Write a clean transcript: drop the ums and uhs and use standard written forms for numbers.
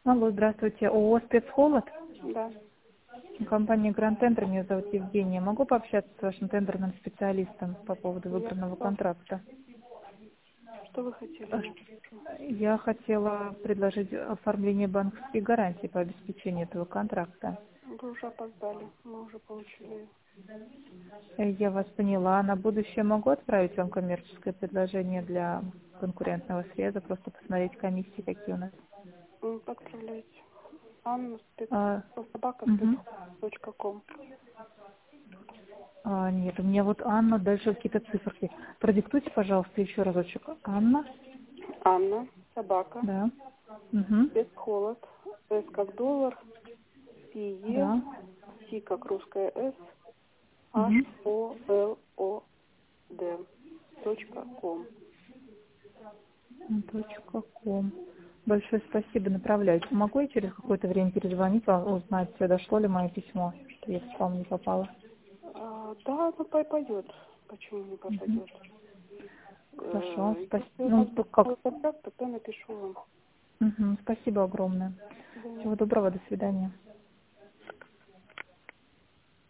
Алло, здравствуйте. ООО «Спецхолод». Да. Компания «Гранд Тендер». Меня зовут Евгения. Могу пообщаться с вашим тендерным специалистом по поводу выбранного контракта? Что вы хотели? Я хотела предложить оформление банковских гарантий по обеспечению этого контракта. Вы уже опоздали. Мы уже получили. Я вас поняла. На будущее могу отправить вам коммерческое предложение для конкурентного среза, просто посмотреть комиссии, какие у нас. Отправляйте. Анна собака Мгм. .ком. Нет, у меня вот Анна, дальше какие-то циферки. Продиктуйте, пожалуйста, еще разочек. Анна, Анна собака. да. Угу. Спецхолод. С как доллар. Е. Да. С как русская С. Угу. HOLOD. .ком. .ком. Большое спасибо, направляйте. Могу я через какое-то время перезвонить вам, узнать, дошло ли мое письмо, что я в спам не попала? Да, оно пойдет. Почему не Угу. попадет? Хорошо, спасибо. Если у Ну, вас то будет как? новый контракт, то я напишу вам. Угу. Спасибо огромное. До свидания. Всего доброго, до свидания.